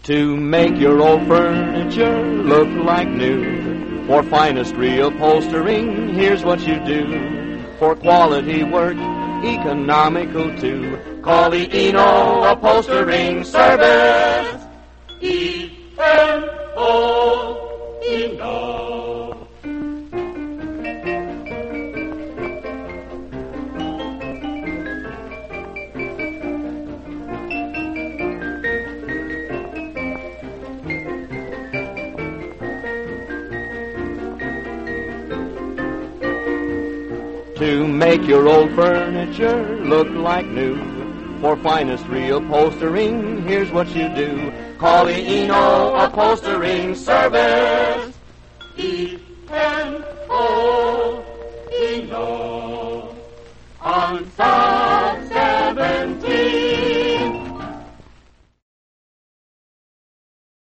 To make your old furniture look like new, for finest reupholstering, here's what you do. For quality work, economical too, call the Eno Upholstering Service. E-N-O, Eno. To make your old furniture look like new, for finest reupholstering, here's what you do. Call the Eno Upholstering Service. E-N-O, Eno. On